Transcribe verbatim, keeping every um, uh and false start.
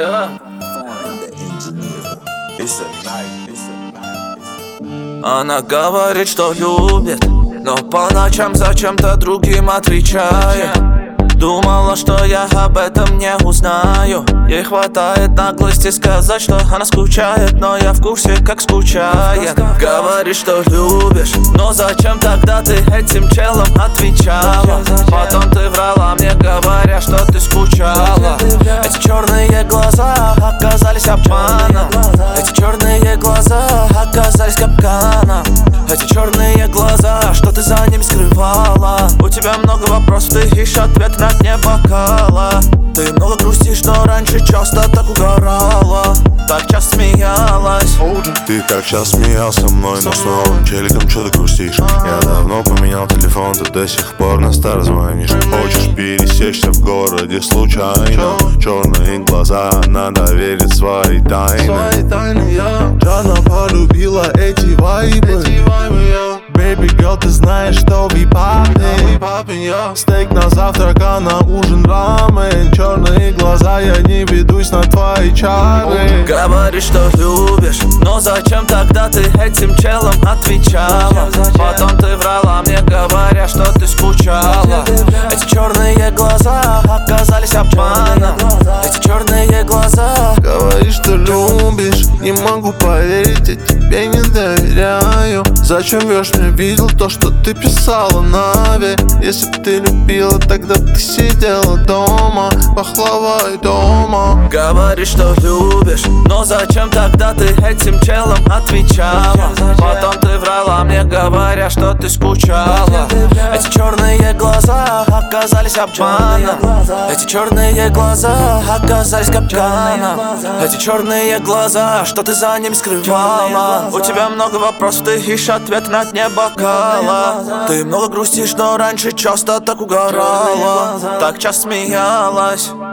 Yeah. Она говорит, что любит, но по ночам зачем-то другим отвечает. Думала, что я об этом не узнаю. Ей хватает наглости сказать, что она скучает, но я в курсе, как скучает. Говоришь, что любишь, но зачем тогда ты этим челом отвечала? Потом ты врала мне, говоря, что ты скучала. Эти черные глаза оказались обманом. Эти черные глаза оказались капканом. Эти черные глаза, что ты за ними скрывала? У тебя много вопросов, ты ищешь ответ на дне бокала. Ты много грустишь, но раньше часто так угорала, так часто смеялась. Ты так часто смеялся мной, но с новым челиком что ты грустишь? Я давно поменял телефон, ты до сих пор на стар звонишь. Хочешь пересечься в городе случайно? Черные глаза, надо верить свои тайны. Жадно полюбила эти вайбы. Baby girl, ты знаешь, что we poppin'. Стейк на завтрак, а на ужин рамен. Черные глаза, я не ведусь на твои чары. Говоришь, что любишь, но зачем тогда ты этим челом отвечала? Потом ты врала мне, говоря, что ты скучала. Эти черные глаза оказались обманом. Эти черные глаза. Говоришь, что любишь, не могу поверить, я тебе не доверяю. Зачем врешь мне, видел то, что ты писала на ве. Если б ты любила, тогда ты сидела дома, пахлавой дома. Говоришь, что любишь, но зачем тогда ты этим челом отвечала? Потом ты врала мне, говоря, что ты скучала. Эти черные глаза оказались обманом. Эти черные глаза оказались капканом. Эти черные глаза, что ты за ним скрывала? У тебя много вопросов, ты ищешь ответ на дне бокала. Ты много грустишь, но раньше часто так угорала, так часто смеялась.